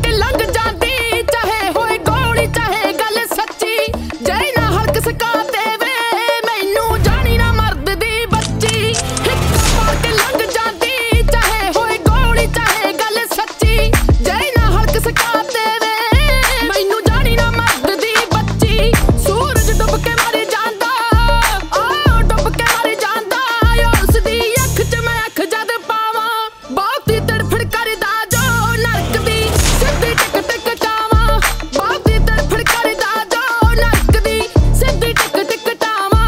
के लंघ जाती, चाहे होए गोली चाहे गल सच्ची। जय ना हल्क सका देवे मैनू जानी ना मर्द दी बच्ची। हिक्का मार के लंघ जाती, चाहे होए गोली चाहे गल सच्ची। जय ना हल्क सका देवे मैनू जानी ना मर्द दी बच्ची। सूरज डुब के मर जांदा, आ डुब के मर जांदा, उसदी अख च मैं अख जद पावां। बहुती तड़फड़ करदा जो नरक दी सिद्धी टिक टिक टावां। बहुती तड़फड़ करदा जो नरक दी सिद्धी टिक टिक टावां।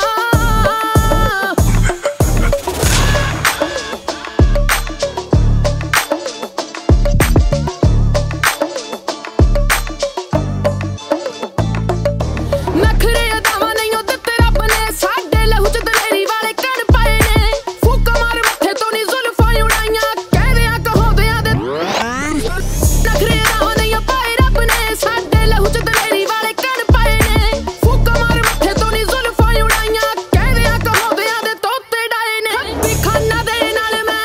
नखरे अदावां नहीं ओ दित्ते रब ने, साडे लहू च दलेरी वाले कण पाए ने। फूका मार मत्थे तो नी जुल्फां उड़ाइयां, कहदियां कहाउंदियां दे नखरे अदावां नहीं ओ पाए रब ने, साडे लहू च दलेरी वाले कण पाए ने। फूका मार मत्थे तो नी जुल्फां उड़ाइयां, कहदियां कहाउंदियां दे तोते डाए ने। खब्बी खाना दे नाल मैं,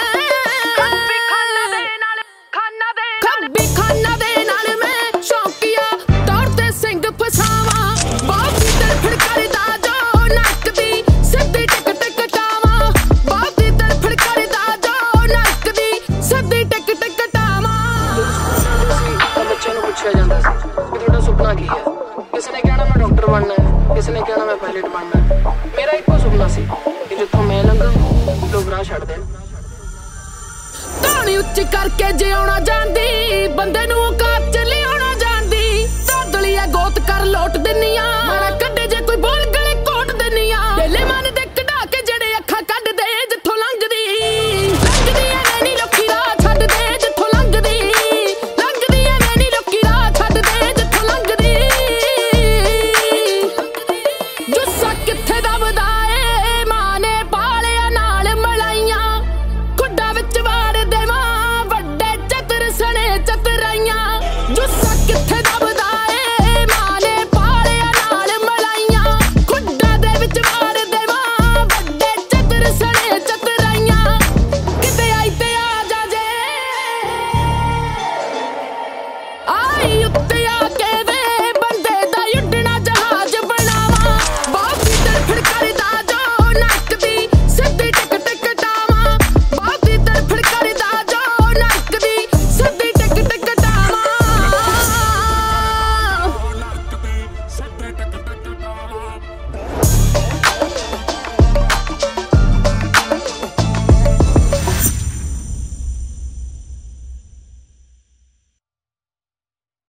खब्बी खाना दे नाल मैं शौकिया दौड़ते सिंह फसावां। बहुती तड़फड़ करदा जो नरक दी सिद्धी टिक टिक टावां। बहुती तड़फड़ करदा जो नरक दी सिद्धी टिक टिक टावां। ਤਾਂ ਬੱਚਿਆਂ ਨੂੰ ਪੁੱਛਿਆ ਜਾਂਦਾ ਸੀ ਕਿ ਤੁਹਾਡਾ ਸੁਪਨਾ ਕੀ ਹੈ। ਕਿਸੇ ਨੇ ਕਹਿਣਾ ਮੈਂ ਡਾਕਟਰ ਬਣਨਾ ਹੈ, ਕਿਸੇ ਨੇ ਕਹਿਣਾ ਮੈਂ ਪਾਇਲਟ ਬਣਨਾ ਹੈ। ਮੇਰਾ ਇੱਕੋ ਸੁਪਨਾ ਸੀ ਕਿ ਜਿੱਥੋਂ ਮੈਂ ਲੰਘਾਂ ਲੋਕ ਰਾਹ ਛੱਡ ਦੇਣ। ਕਹਾਣੀ ਉੱਚੀ ਕਰਕੇ ਜਿਉਣਾ ਜਾਂਦੀ, ਬੰਦੇ ਨੂੰ ਔਕਾਤ ਚ ਲਿਆਉਣਾ ਜਾਂਦੀ। ਧਾਂਦਲੀ ਐ ਗੋਤ ਕਰ ਲੋਟ ਦਿੰਨੀਆਂ।